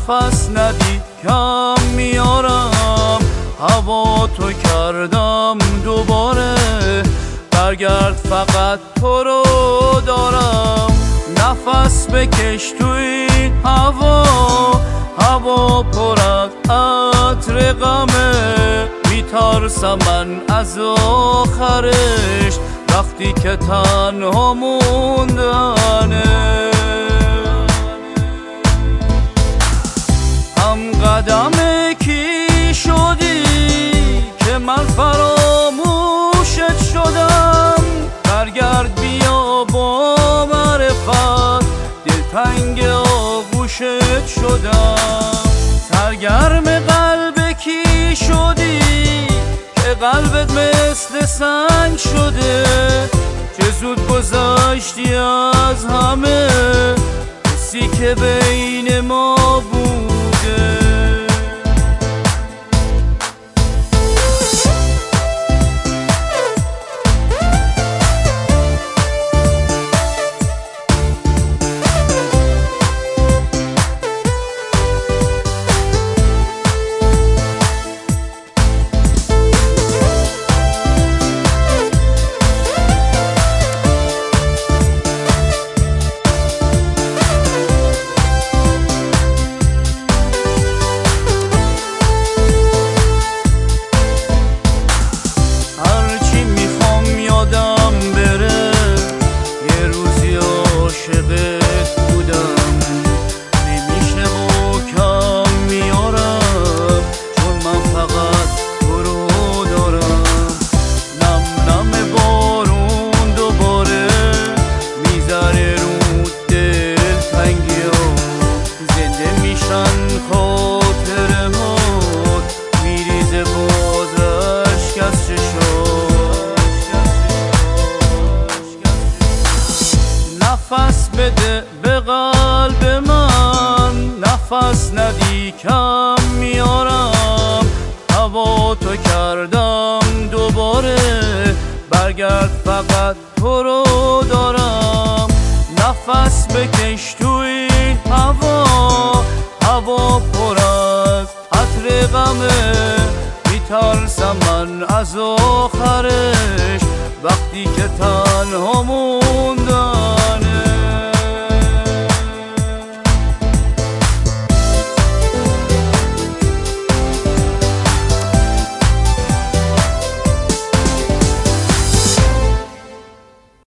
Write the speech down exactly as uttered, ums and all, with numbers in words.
نفس ندی کم میارم، هوا تو کردم دوباره، برگرد فقط تو رو دارم. نفس بکش تو این هوا، هوا پر از عطر غمه، میترسم من از آخرش وقتی که تنها موندنه. هم قدم کی شدی که من فراموشت شدم، برگرد بیا با معرفت، دلتنگ آغوشت شدم. سرگرم قلب کی شدی که قلبت مثل سنگ شده، چه زود گذشتی از همه حسی که بین ما بوده. نفس بده به قلب من، نفس ندی کم میارم، هوا تو کردم دوباره، برگرد فقط تو رو دارم. نفس بکش تو این هوا، هوا پر از عطر غمه، میترسم من از آخرش وقتی که تنها